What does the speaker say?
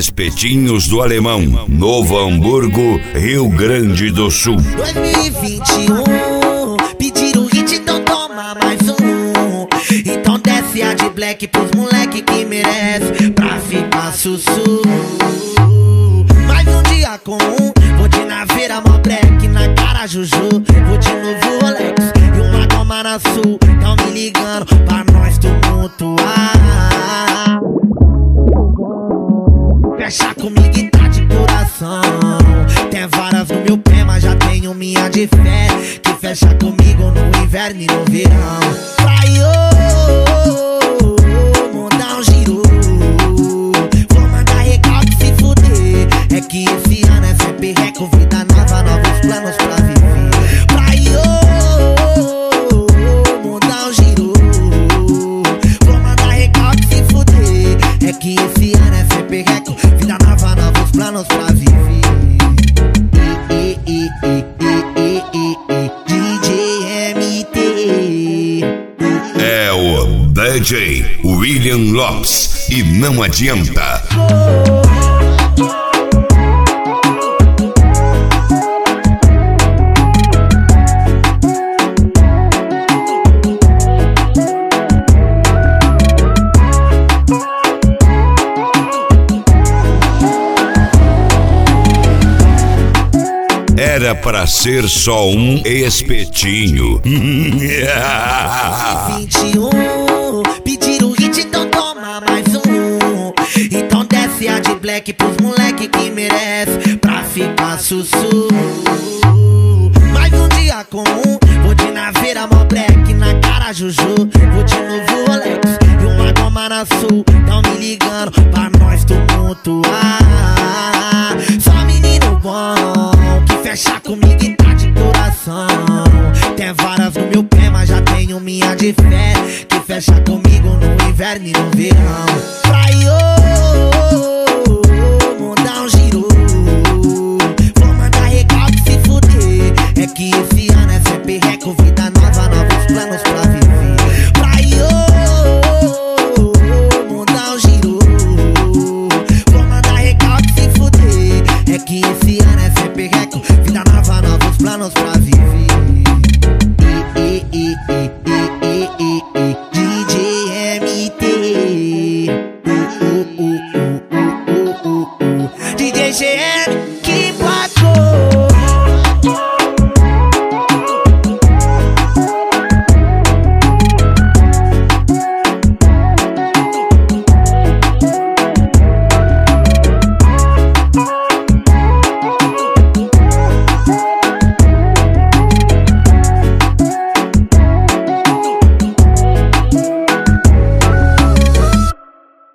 Espetinhos do Alemão, Novo Hamburgo, Rio Grande do Sul. 2021, pediram hit, então toma mais um. Então desce a de black pros moleque que merece, pra ficar sussu. Mais um dia comum, vou de naveira, mó break na cara Juju. Vou de novo Rolex e uma goma na sul. Tão me ligando pra nós tumultuar. Fecha comigo e tá de coração. Tem várias no meu pé, mas já tenho minha de fé, que fecha comigo no inverno e no verão. Vai, mandar um giro. Vou mandar recalque se fuder. É que esse ano é sempre reco, vida nova, novos planos pra viver. Vai, mandar um giro. Vou mandar recalque se fuder. É que esse ano é sempre reco, vida nova, novos planos pra viver. DJ MT É o DJ William Lopes e não adianta. Era pra ser só um espetinho. 21, pediram hit, então toma mais um. Então desce a de black pros moleque que merece, pra ficar sussu. Mais um dia comum, vou de naveira, mó black na cara Juju. Vou de novo Rolex e uma goma na sul. Tão me ligando pra nós tumultuar. Só menino bom, que fecha comigo e tá de coração. Tem várias no meu pé, mas já tenho minha de fé, que fecha comigo no inverno e no verão. Vai, mandar um giro. Vou mandar recalque se fuder. É que esse ano é sempre reco, vida nova, novos planos pra viver.